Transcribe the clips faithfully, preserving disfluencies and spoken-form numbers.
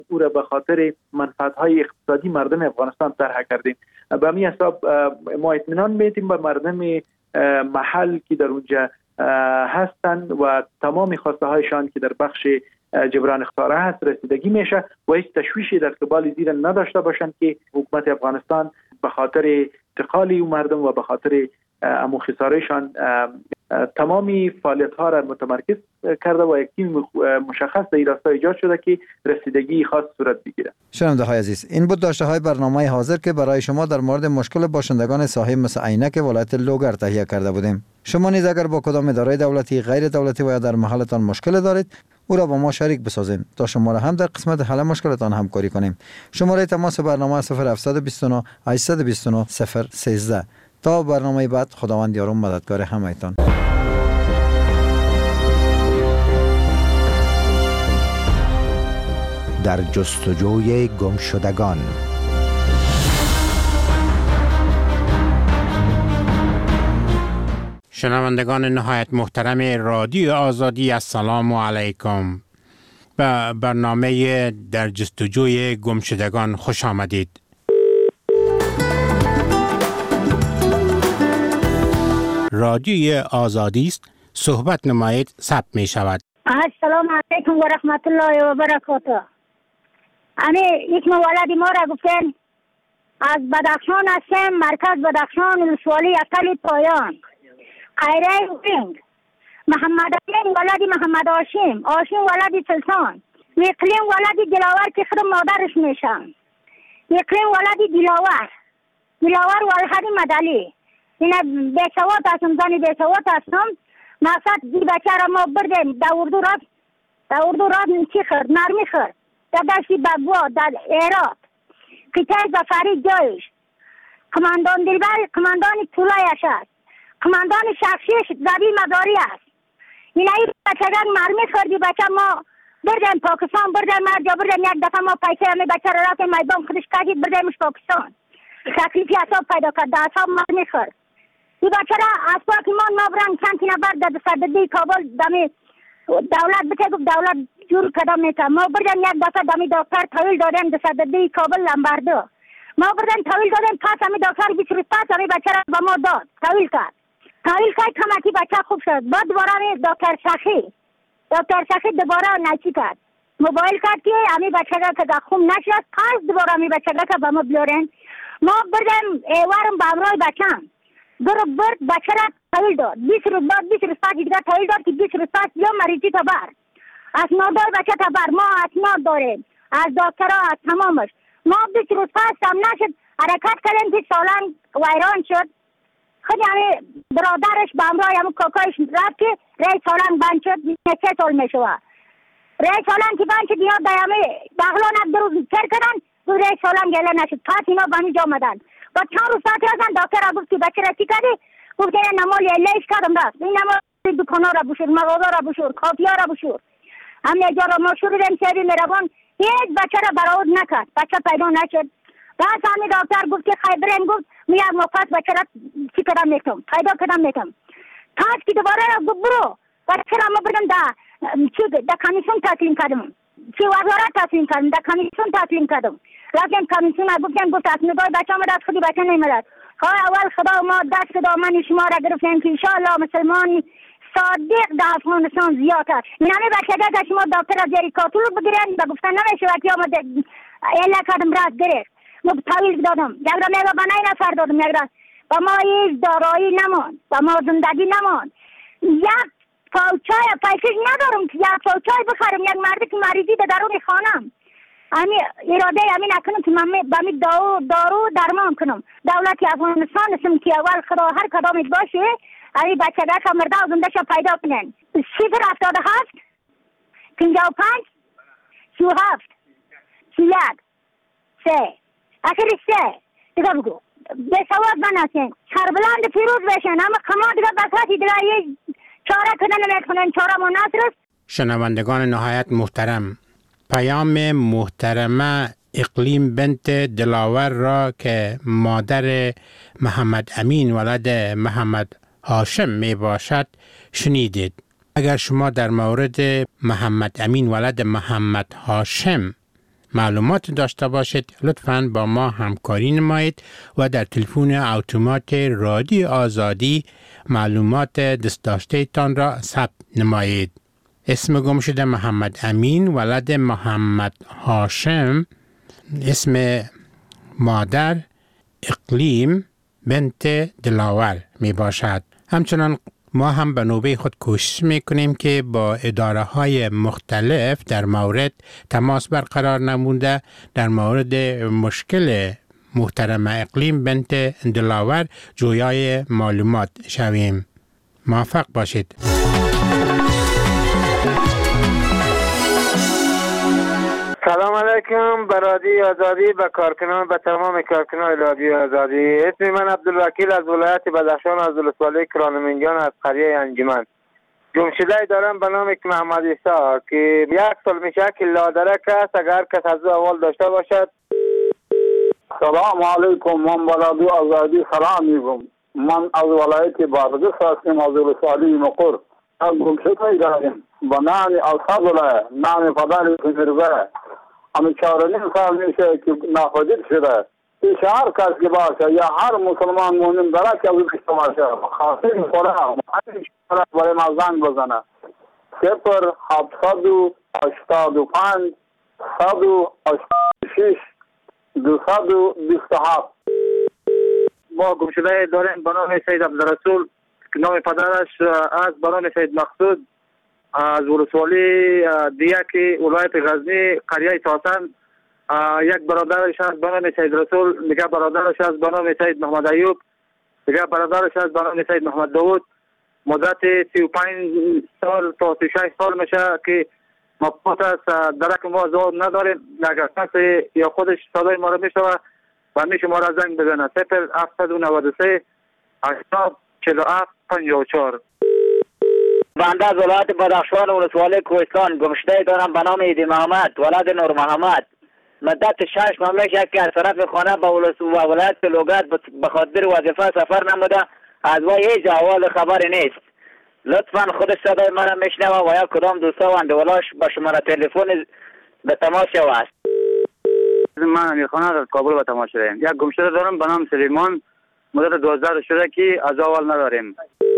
او را به خاطر منفعت‌های اقتصادی مردم افغانستان طرح کردیم. به همین حساب ما اطمینان میدیم به مردم محل که در اونجا هستند و تمام خواسته هایشان که در بخش جبران خساره هست رسیدگی میشه و هیچ تشویشی در قبال زیر نداشته باشند که حکومت افغانستان به خاطر انتقال او مردم و به خاطر امو خسارهشان تمامی فعالیت ها را متمرکز کرده و یک تیم مشخص در این راستا ایجاد شده که رسیدگی خاص صورت بگیره. شنونده های عزیز، این بود داشته های برنامه حاضر که برای شما در مورد مشکل باشندگان ساحل مثل عینک ولایت لوگر تهیه کرده بودیم. شما نیز اگر با کدام اداره دولتی، غیر دولتی و یا در محلتان مشکل دارید، او را با ما شریک بسازید تا شما را هم در قسمت حل مشکلتان همکاری کنیم. شماره تماس برنامه صفر هفت دو نه هشت دو نه صفر یک سه. تا برنامه بعد، خداوند یار و مددگار همه‌تان. در جستجوی گمشدگان. شنوندگان نهایت محترم رادیو آزادی، السلام علیکم. به برنامه در جستجوی گمشدگان خوش آمدید. رادیو آزادی است، صحبت نمایید ثبت می شود. السلام علیکم و رحمت الله و برکاته. امی یک مولد ما را گفتن از بدخشان هستم، مرکز بدخشان، ولسوالی اقل پایان، قیره وینگ، محمد امین ولد محمد هاشم، هاشم ولد سلطان، اقلیم ولد دلاور که خود مادرش میشم، اقلیم ولد دلاور، دلاور ولد مدلی. این بیسوات هستم، زنی بیسوات هستم. مقصد دی بچه را ما بردیم در اردو رفت، در اردو رفت چی خرد؟ نرمی خرد در دشتی بگوا در ایراد قطعه زفری جایش کماندان دلبر، کماندان طولایش است، کماندان شخصیش زبی مداری است. این ای بچه را مرمی خردی بچه ما بردیم پاکستان، بردیم مرجا، بردیم یک دفعه ما پیسه همی بچه را رفتیم میدان خودش کردید بردیمش پاکستان. تکلیفی اصاب پیدا کرد، در اصاب مرمی خرد. این بچه را از پاکیمان ما برن چند تی نفر در صددی کابل دمی دولت بچه گفت دولت جور کدام میتن. ما بردن یک دفعه دمی دکتر طویل دادن در صددی کابل لنبردو. ما بردن طویل دادن پس همی دکتر بیچ روز پس همی بچه را با ما داد. طویل کرد. طویل کرد کمکی بچه خوب شد. بعد دوباره همی دکتر شخی. دکتر شخی دوباره نچی کرد. موبایل کرد که همی بچه را که خوب نشد پس دوباره همی بچه را که با ما بلورن. ما بردن ایوارم با امروی بچه هم. برو برد بچه را طویل داد. بیس روز بعد بیس روز پس دیگر طویل داد که بیس روز پس یا مریضی تبر. اسناد دار بچه تبر. ما اسناد داریم. از دکترها از تمامش. ما بیس روز پس هم نشد. حرکت کردیم که سالان ویران شد. خیلی همه برادرش با امرای همه کاکایش رفت که رای سالان بند شد. چه سال می شود. رای سالان که بند شد اینا در همه بغلان هم دروز سر کردن. دو رای سالان گله نشد. پس اینا با همین جا آمدن. و چند روز ساعت رفتن دکتر را گفت که بچه را چی کردی؟ گفت این نمال لیش کردم رفت. این نمال دکانا را بشور، مغازه را بشور، کافیا را بشور. همه جا را ما شروعیم شهری میروان هیچ بچه را برآورد نکرد. بچه پیدا نشد. بعد همین دکتر گفت که خیبرین گفت می یک مفت بچه را چی کردم میتم پیدا کردم میتم. پس که دوباره گفت برو بچه را ما بردم در چی در کمیسیون تسلیم کردم. چی وزارت تسلیم کردم، در کمیسیون تسلیم کردم. رفتم کمیسیون گفتم گفت اسنادای بچه آمد از خودی بچه نیمدد. های اول خدا ما دست دامن شما را گرفتیم که انشاءالله مسلمان صادق در افغانستان زیاد است. این همه بچه که شما دکتر از زیر کاتول بگیرن و گفتن نمیشه وقتی آمد اله کردم رد گرفت. ما طویل دادم یک را میگه با نای نفر دادم یک را با ما هیچ دارایی نمان با ما زندگی نمان. یک پاوچای پیسش ندارم که یک پاوچای بخرم. یک مردی که مریضی در درون خانم امی اراده امی نکنم که من با می دارو دارو درمان کنم. دولت افغانستان اسم که اول خدا هر کدامش باشه امی بچه ها که مرده زنده شو پیدا کنن. صفر هفتاد هفت پنجاه و پنج سی و هفت سی یک سه اخیر سه دیگه بگو به سواد بناسین سربلند پیروز بشن. اما کما دیگه بساتی دیگه یه چاره کنن نمیکنن. چاره ما نصرست. شنوندگان نهایت محترم، پیام محترمه اقلیم بنت دلاور را که مادر محمد امین ولد محمد هاشم می باشد شنیدید. اگر شما در مورد محمد امین ولد محمد هاشم معلومات داشته باشید لطفاً با ما همکاری نمایید و در تلفن اتومات رادیو آزادی معلومات دست داشته تان را ثبت نمایید. اسم گم شده محمد امین، ولد محمد هاشم، اسم مادر اقلیم بنت دلاور می باشد. همچنان ما هم به نوبه خود کوشش می کنیم که با اداره های مختلف در مورد تماس برقرار نموده در مورد مشکل محترم اقلیم بنت دلاور جویای معلومات شویم. موفق باشید. سلام علیکم به رادیو آزادی، به کارکنان، به تمام کارکنان رادیو آزادی. اسم من عبدالوکیل از ولایت بدخشان از ولسوالی کرانمنجان از قریه انجمن. جمشیده دارم به نام محمد عیسی که یک سال میشه که لادرک است. اگر کس از اول داشته باشد. سلام علیکم، من به رادیو آزادی سلام میگم. من از ولایت بادغیس هستم از ولسوالی مقر. از جمشیده دارم به نام الفضل، نام پدر میرزا. همه چهار نیم سال میشه که ناپدید شده. پیش هر کس که باشه یا هر مسلمان مؤمن داره که از داشته باشه خاصی خوره همه برای ما زنگ بزنه. صفر هفتصد و هشتاد و پنج صد و هشتاد و شش دوصد و بیست و هفت. ما گمشده داریم به نام سید عبدالرسول که نام پدرش از به نام سید مقصود از ولسوالی دیگه ولایت غزنی قریه تاسن. یک برادرش از به نام سید رسول، دیگه برادرش از به نام سید محمد ایوب، دیگه برادرش از به نام سید محمد داوود. مدت سی و پنج سال تا سی و شش سال میشه که مبسوط است. درک ما زود نداریم. اگر کسی یا خودش صدای ما را میشنوه و میشه ما را زنگ بزنه. صفر هفتصد و نود و سه هشتاد چهل و هفت پنجاه و چهار. بنده از ولایت بدخشان ولسوالی کوهستان گمشده دارم به نام ایدی محمد ولد نور محمد. مدت شش ماه میشه که از طرف خانه به ولایت لوگرد به خاطر وظیفه سفر نموده. از وی هیچ احوال خبری نیست. لطفا خودش صدای مرا میشنوه و یا کدام دوستا و اندولاش با شماره تلفن به تماس شود. من امیرخان از کابل به تماس شدم. یک گمشده دارم به نام سلیمان. مدت دوازده شده که از اول نداریم.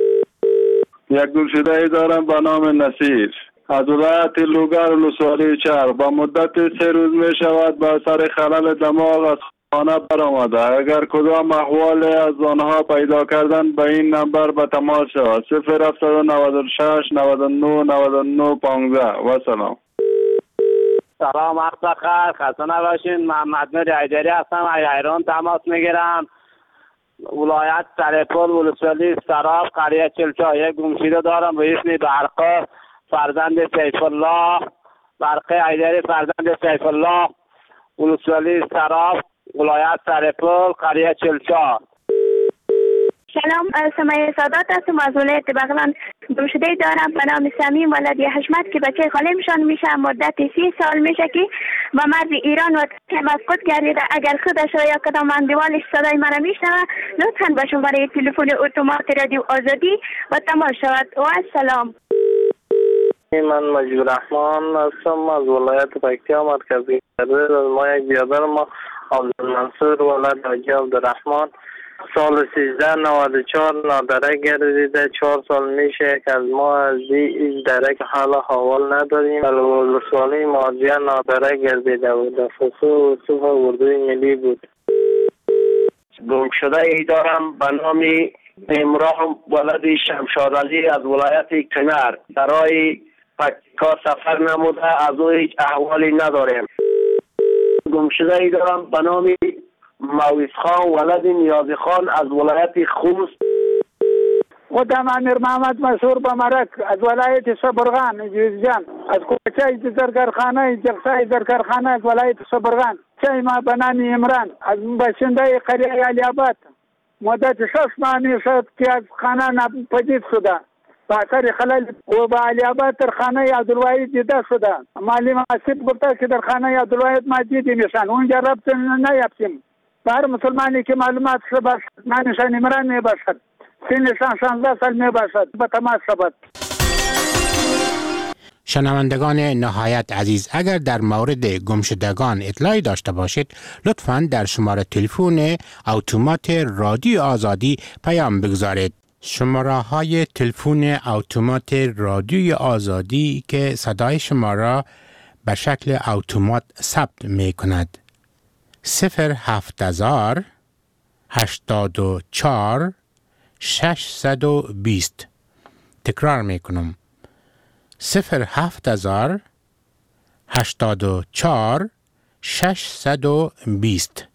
یک گمشده دارم به نام نصیر از ولایت لوگر ولسوالی چرخ. با مدت سه روز می شود با اثر خلل دماغ از خانه برآمده. اگر کدام احوال از آنها پیدا کردن به این نمبر به تماس شود. صفر هفتصد و نود و شش نود و نه نود و نه پانزده. و سلام. سلام وقت بخیر، خسته نباشین. محمد نور حیدری هستم، از ایران تماس میگیرم. ولایت سرپل ولسوالی سراب قریه چلچا. یک گمشده دارم به اسم برقه فرزند سیف الله، برقه حیدری فرزند سیف الله، ولسوالی سراب ولایت سرپل قریه چلچا. سلام، سمیه سادات هستم از ولایت بغلان. گمشده دارم به نام سمیم ولدی حشمت که بچه خاله‌مشان میشه. مدت سی سال میشه که با مرز ایران و مفقود گردیده. اگر خودش یا کدام اندوالش صدای مرا میشنوه لطفا به شماره تلفن اتومات رادیو آزادی و تماس شود. و السلام. من مجید رحمان هستم از ولایت پکتیا مرکزی. از ما یک بیادر ما عبدالمنصور ولد حاجی عبدالرحمن سال سیزده نود و چهار نادرک گردیده. چهار سال میشه که از ما از این درک حالا حوال نداریم. ولسوالی ماضیه نادرک گردیده بود. فصول صبح اردوی ملی بود. گمشده ای دارم به نام امراه ولد شمشاد علی از ولایت کنر. برای پکتیکا سفر نموده. از او هیچ احوالی نداریم. گمشده ای دارم به نام مویز خان ولد نیازی خان از ولایت خوست. خودم امیر محمد مسعود بمرک از ولایت صبرغان جوزجان. از کوچه زرگرخانه جلسه زرگرخانه از ولایت صبرغان. چه ما به نام عمران از باشنده قریه علی آباد. مدت شش ماه میشد که از خانه ناپدید شده. با اثر خلل و با علی آباد در خانه عبدالواحد دیده شده. معلم آسیب گفته که در خانه عبدالواحد ما دیدیم میشن. اونجا ربط نیافتیم. هر مسلمانی که معلومات شده باشد نشان عمران می باشد. سنشان شانزده سال می باشد. به تماس شود. شنوندگان نهایت عزیز، اگر در مورد گمشدگان اطلاعی داشته باشید لطفاً در شماره تلفن اتومات رادیو آزادی پیام بگذارید. شماره های تلفن اتومات رادیو آزادی که صدای شما را به شکل اتومات ثبت می کند: صفر هفت هزار هشتاد و چهار ششصد و بیست. تکرار می کنم: صفر هفت هزار هشتاد و چهار ششصد و بیست.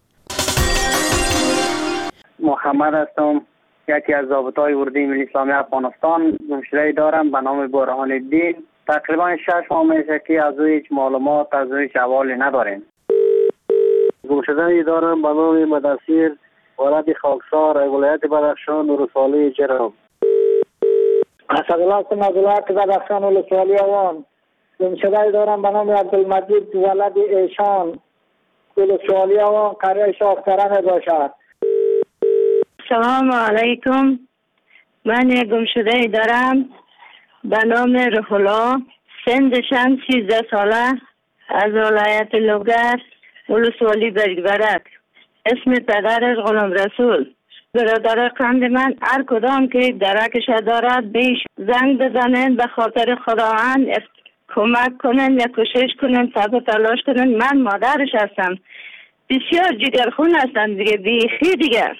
محمد هستم، یکی از ضابطای اردوی ملی اسلامی افغانستان. گمشده‌ای دارم به نام برهان الدین. تقریبا شش ماه میشه که از او هیچ معلومات، از او هیچ احوالی نداریم. گمشده‌ای دارم به نام مدثر ولد خاکسار، ولایت بدخشان، ولسوالی جرم. اسدالله هستم از ولایت بدخشان، ولسوالی اوان. گمشده‌ای دارم به نام عبدالمجید ولد ایشان، ولسوالی اوان، قریه شاختره باشد. سلام علیکم. من گمشده‌ای دارم به نام روح الله، سنشم سیزده ساله، از ولایت لوگر، ولسوالی برک. اسم پدرش غلام رسول. برادر قند من هر کدام که درکش دارد بیش زنگ بزنن، به خاطر خداوند کمک کنن یا کوشش کنن، تب تلاش کنن. من مادرش هستم، بسیار جگرخون هستم دیگه، بیخی دیگه.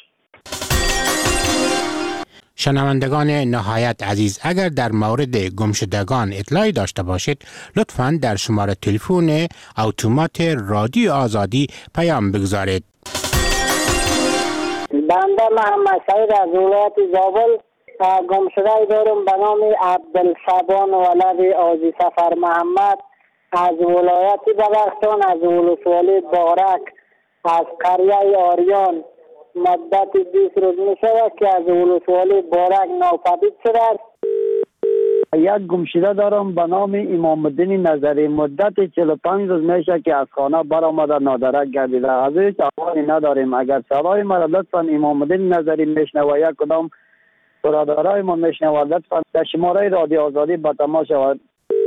شنوندگان نهایت عزیز، اگر در مورد گمشدگان اطلاعی داشته باشید لطفاً در شماره تلفن اتومات رادیو آزادی پیام بگذارید. بنده محمد سعید از ولایت زابل. گمشده‌ای دارم به نام عبدالشبان ولد آجی سفر محمد، از ولایت بدخشان، از ولسوالی بارک، از قریه آریان. مدت بیست روز می شود که از ولسوالی بارک ناپدید شده است. یک گمشده دارم به نام امام الدین نظری. مدت چهل و پنج روز میشه که از خانه برآمده نادرک گردیده. از هیچ احوالی نداریم. اگر صدای ما را لطفا امام الدین نظری میشنوه، یک کدام برادرای ما میشنوه، لطفا در شماره رادیو آزادی به تماس شود.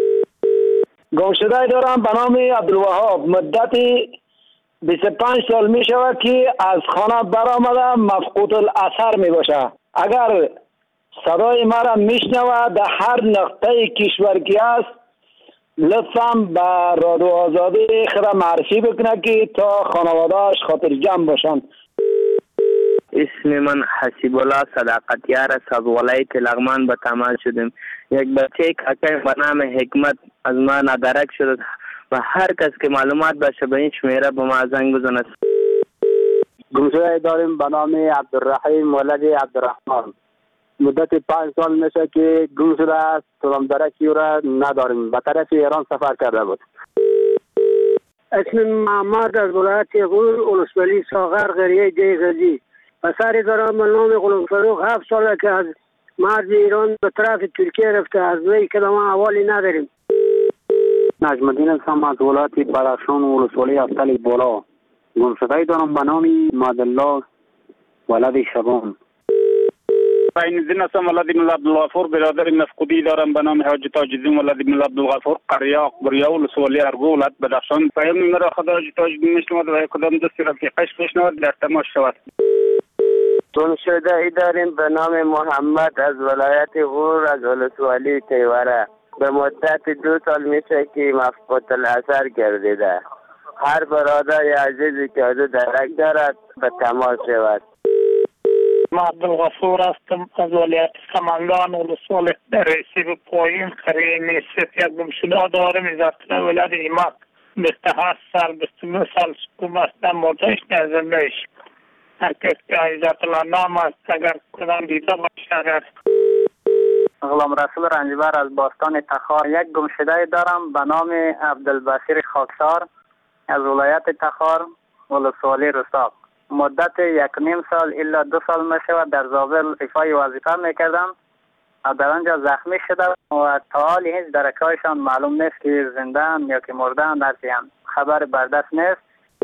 گمشده دارم به نام عبدالوهاب. مدت بیست و پنج سال می شود که از خانه برآمده مفقود الاثر می باشه. اگر صدای ما را میشنوه در هر نقطه کشور که است، لطفاً به رادیو آزادی خود معرفی بکنه که تا خانواده‌اش خاطر جمع باشند. اسم من حسیب الله صداقتیار است، از ولایت لغمان به تماس شدیم. یک بچه کاکای به نام حکمت از ما ندرک شده و هر کس که معلومات باشه به این شمیره به ما زنگ بزنه. گمشده داریم به نام عبدالرحیم ولد عبدالرحمن. مدت پنج سال میشه که گم شده است. کدام درکی او را نداریم. به طرف ایران سفر کرده بود. اسم محمد از ولایت غور، ولسوالی ساغر، قریه دیغزی. پسری دارم به نام غلام فروخ، هفت ساله که از مرز ایران به طرف ترکیه رفته. از وی کدام احوالی نداریم. نجم الدین هستم از ولایت بدخشان، ولسوالی افتل بالا. گمشده‌ای دارم به نام مادالله ولد شبان. عین الدین هستم ولد ملا عبدالغفور. برادر مفقودی دارم به نام حاج تاج الدین ولد ملا عبدالغفور، قریه اقبریا، ولسوالی ارگو، ولایت بدخشان. پیام مرا خدا حاج تاج الدین میشنود و کدام دست رفیقش میشنود در تماس شود. گمشده‌ای داریم به نام محمد از ولایت غور، از ولسوالی تیوره. به مدت دو سال میشه که مفقود الاثر گردیده. هر برادر عزیزی که از درک دارد به تماس شود. من عبدالغفور هستم از ولایت سمنگان، ولسوالی رئیسی به پایین، قریه نیست. یک گمشده دارم از ولایت ایمات. بیست و هشت سال، بیست و نه سال سکوم هستم. مردش نزندهش هر کس که عزت الله نام است، اگر کدام دیده باشه. اگر غلام رسول رنجبر از باستان تخار. یک گمشده دارم به نام عبدالبصیر خاکسار، از ولایت تخار، ولسوالی رساق. مدت یک نیم سال الا دو سال میشود در زابل ایفای وظیفه میکردم و در آنجا زخمی شده و تا حال هیچ درکایشان معلوم نیست که زنده‌اند یا که مرده‌اند. هستند خبر بردست نیست.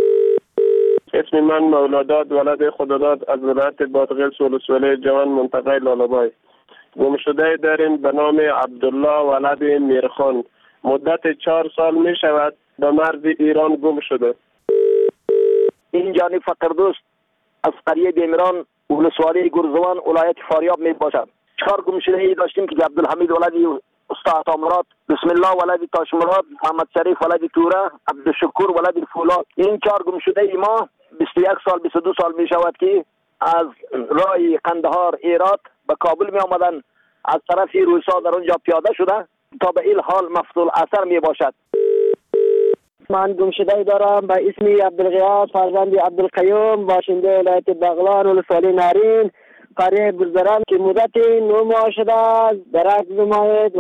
اسم من مولاداد ولد خداداد از ولایت بادغیس، ولسوالی جوان، منطقه لالابای. گمشده داریم به نام عبدالله ولد میرخان. مدت چهار سال می شود به مرز ایران گم شده. این جانب فقردوست از قریه بیمران ولسوالی گرزوان ولایت فاریاب می باشد. چهار گم شده ای داشتیم که عبدالحمید ولدی استاد عطامراد، بسم الله ولدی تاشمراد، محمد شریف ولدی توره، عبدالشکور ولدی فولاد. این چهار گم شده ای ما بیست و یک سال بیست و دو سال می شود که از راه قندهار ایرات به کابل می آمدن، از طرف روسا در اونجا پیاده شده تا به این حال مفصول اثر می باشد. من گمشده دارم به اسم عبدالغیاث فرزند عبدالقیوم، باشنده ولایت بغلان ولسوالی نارین، قریه گرزران که مدت نه ماه شده است. درک نمایید.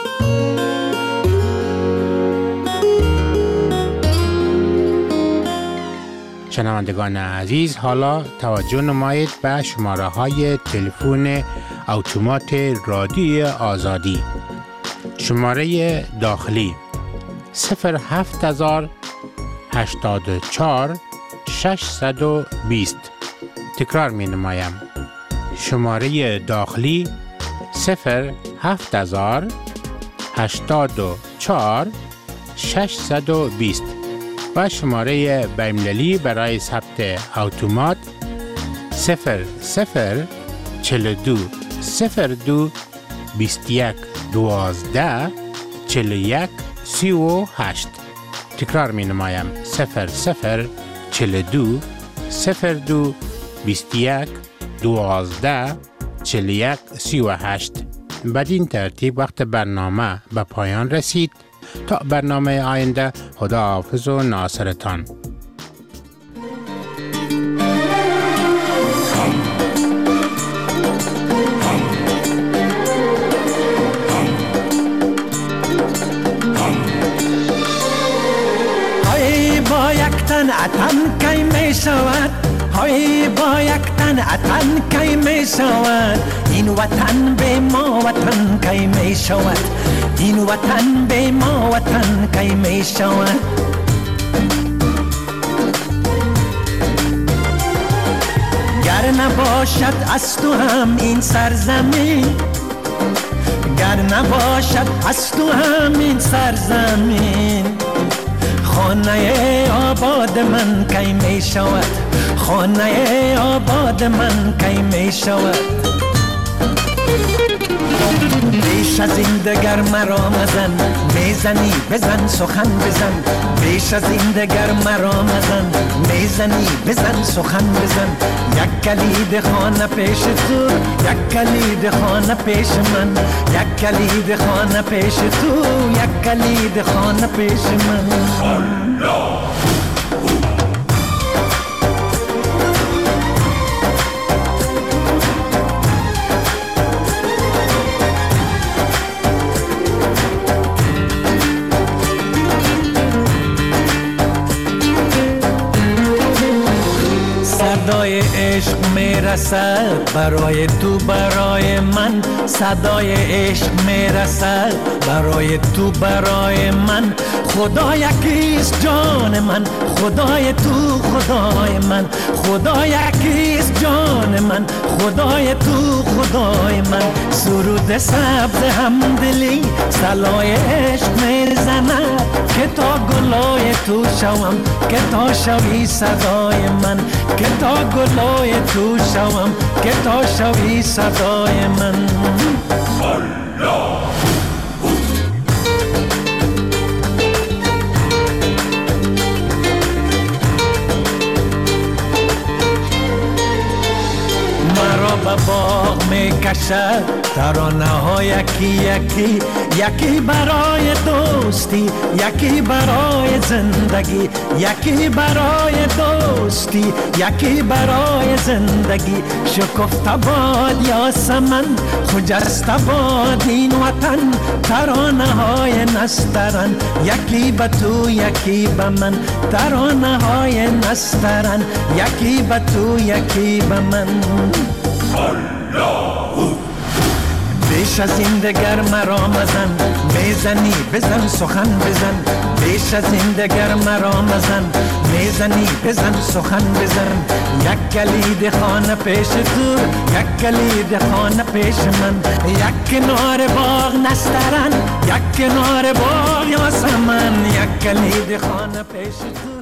شنوندگان عزیز، حالا توجه نمایید به شماره های تلفن اتومات رادیوی آزادی. شماره داخلی صفر هفت هزار هشتاد و چهار ششصد و بیست. تکرار می نمایم. شماره داخلی صفر هفت هزار هشتاد و چهار ششصد و بیست و شماره بین‌المللی برای ثبت اتومات صفر صفر چهل و دو صفر دو بیست و یک دوازده چهل و یک سی و هشت. تکرار می نمایم. صفر صفر چهل و دو صفر دو بیست و یک دوازده چهل و یک سی و هشت. بدین ترتیب وقت برنامه به پایان رسید. تا برنامه آینده، خدا حافظ و ناصرتان. های با یک تن اتن کی می شود، های با یک تن اتن کی می شود، این وطن به ما وطن کی می شود، این وطن به ما وطن کی می شود. گر نباشد از تو هم این سرزمین، گر نباشد از تو هم این سرزمین، خانه آباد من کی می شود، خانه آباد من کی می شود. بیش از این دگر مرا مزن، میزنی بزن سخن بزن، بیش از این دگر مرا مزن، میزنی بزن سخن بزن. یک کلید خانه پیش تو، یک کلید خانه پیش من، یک کلید خانه پیش تو، یک کلید خانه پیش من. صدای عشق میرسد برای تو برای من، صدای عشق میرسد برای تو برای من. خدا یکیست جان من، خدای تو خدای من، خدا یکیست جان من، خدای تو خدای من. سرود سبز همدلی صلای عشق میزند که تا گلای تو شوم، که تا شوی صدای من، که تا گلای تو شوم، که تا شوی صدای من. مرا به باغ می کشد ترانه ها یکی یکی، یکی برای دوستی، یکی برای زندگی، یکی برای دوستی، یکی برای زندگی. شکفته باد یاسمن، خجسته باد این وطن، ترانه های نسترن، یکی به تو یکی به من، ترانه های نسترن، یکی به تو یکی به من. بیش از این دگر مرا مزن، میزنی بزن سخن بزن، بیش از این دگر مرا مزن، میزنی بزن سخن بزن، یک کلید خانه پیش تو، یک کلید خانه پیش من، یک کنار باغ نسترن، یک کنار باغ یاسمن، یک کلید خانه پیش تو.